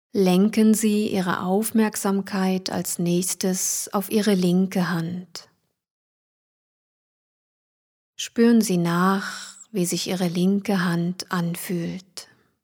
Lenken Sie Ihre Aufmerksamkeit als nächstes auf Ihre linke Hand. Spüren Sie nach, wie sich Ihre linke Hand anfühlt.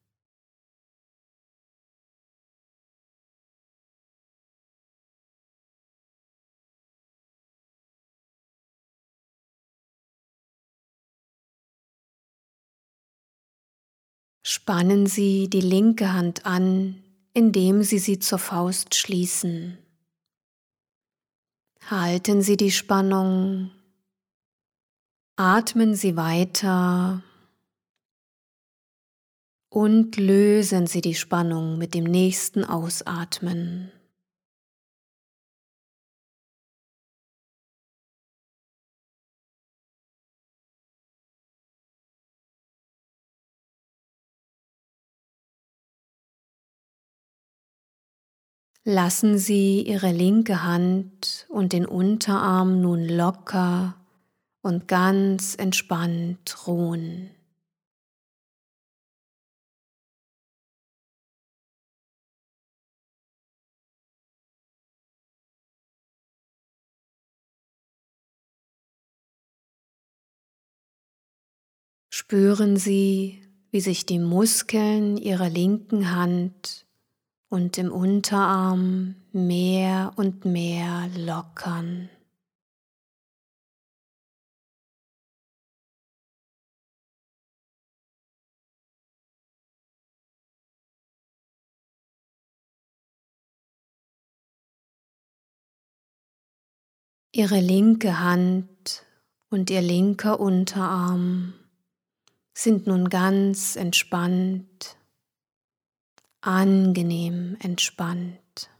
Spannen Sie die linke Hand an, indem Sie sie zur Faust schließen. Halten Sie die Spannung, atmen Sie weiter und lösen Sie die Spannung mit dem nächsten Ausatmen. Lassen Sie Ihre linke Hand und den Unterarm nun locker und ganz entspannt ruhen. Spüren Sie, wie sich die Muskeln Ihrer linken Hand und im Unterarm mehr und mehr lockern. Ihre linke Hand und Ihr linker Unterarm sind nun ganz entspannt, angenehm entspannt.